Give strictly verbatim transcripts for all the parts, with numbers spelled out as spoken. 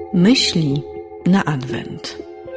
Myśli na Adwent.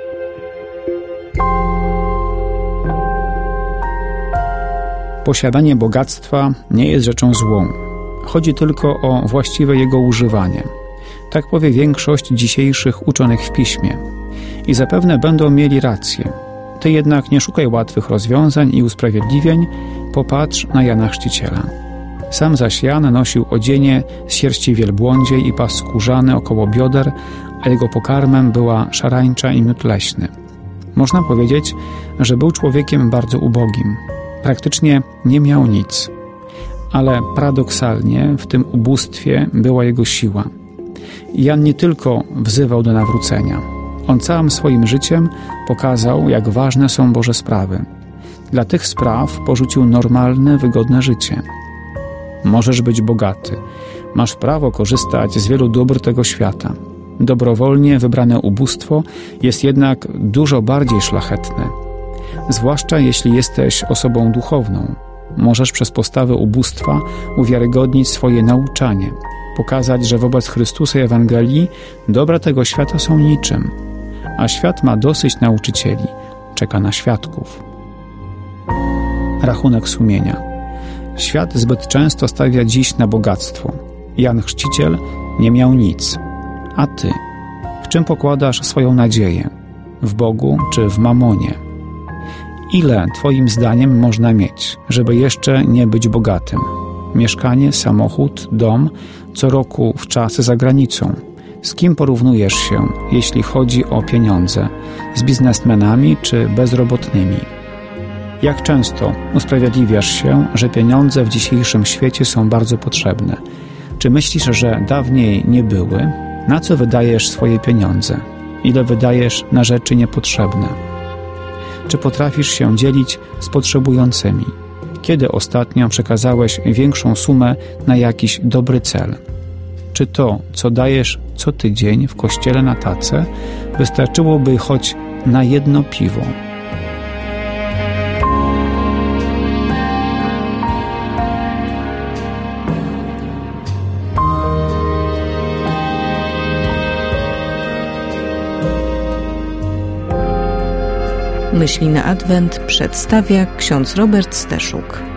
Posiadanie bogactwa nie jest rzeczą złą. Chodzi tylko o właściwe jego używanie. Tak powie większość dzisiejszych uczonych w Piśmie. I zapewne będą mieli rację. Ty jednak nie szukaj łatwych rozwiązań i usprawiedliwień, popatrz na Jana Chrzciciela. Sam zaś Jan nosił odzienie z sierści wielbłądziej i pas skórzany około bioder, a jego pokarmem była szarańcza i miód leśny. Można powiedzieć, że był człowiekiem bardzo ubogim. Praktycznie nie miał nic. Ale paradoksalnie w tym ubóstwie była jego siła. Jan nie tylko wzywał do nawrócenia. On całym swoim życiem pokazał, jak ważne są Boże sprawy. Dla tych spraw porzucił normalne, wygodne życie. Możesz być bogaty. Masz prawo korzystać z wielu dóbr tego świata. Dobrowolnie wybrane ubóstwo jest jednak dużo bardziej szlachetne. Zwłaszcza jeśli jesteś osobą duchowną. Możesz przez postawę ubóstwa uwiarygodnić swoje nauczanie. Pokazać, że wobec Chrystusa i Ewangelii dobra tego świata są niczym. A świat ma dosyć nauczycieli. Czeka na świadków. Rachunek sumienia. Świat zbyt często stawia dziś na bogactwo. Jan Chrzciciel nie miał nic. A ty? W czym pokładasz swoją nadzieję? W Bogu czy w mamonie? Ile twoim zdaniem można mieć, żeby jeszcze nie być bogatym? Mieszkanie, samochód, dom, co roku w czasy za granicą. Z kim porównujesz się, jeśli chodzi o pieniądze? Z biznesmenami czy bezrobotnymi? Jak często usprawiedliwiasz się, że pieniądze w dzisiejszym świecie są bardzo potrzebne? Czy myślisz, że dawniej nie były? Na co wydajesz swoje pieniądze? Ile wydajesz na rzeczy niepotrzebne? Czy potrafisz się dzielić z potrzebującymi? Kiedy ostatnio przekazałeś większą sumę na jakiś dobry cel? Czy to, co dajesz co tydzień w kościele na tacę, wystarczyłoby choć na jedno piwo? Myśli na Adwent przedstawia ksiądz Robert Steszuk.